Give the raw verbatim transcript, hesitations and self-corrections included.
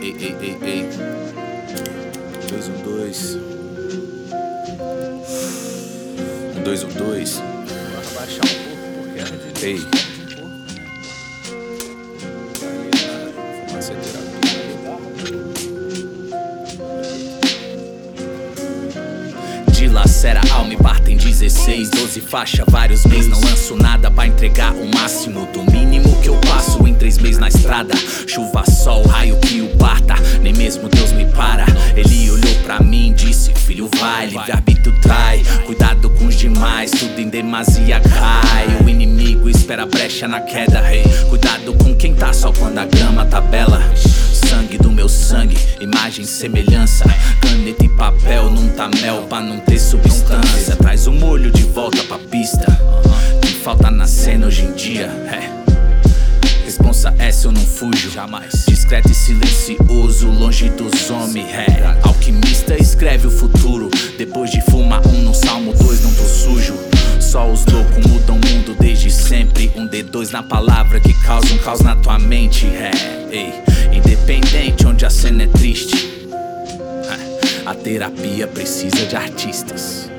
ei, ei, ei, ei. Dois, um, dois. Um, dois, um, dois. Vai abaixar um pouco porque a gente Ei. fumaça é terapia. Dilacera alma e partem dezesseis, doze faixa, vários meses. Não lanço nada pra entregar o máximo do mínimo que eu passo em três meses na estrada. Chuva, sol, raio que o parta, nem mesmo Deus me para. Ele olhou pra mim e disse: filho, vai, livre-arbítrio trai. Cuidado com os demais, tudo em demasia cai. O inimigo espera brecha na queda, rei. Cuidado com quem tá só quando a grama tá bela. Sangue do meu sangue, imagem e semelhança. Caneta e papel num tamel pra não ter substância. Traz o molho de volta pra pista, que falta na cena hoje em dia, é. Responsa essa eu não fujo, jamais. Discreto e silencioso, longe dos homens, é. Alquimista escreve o futuro, depois de fumar um no Salmo dois, não tô sujo. Só os loucos mudam o mundo desde sempre. Um D dois na palavra que causa um caos na tua mente, é. Ei, independente onde a cena é triste, a terapia precisa de artistas.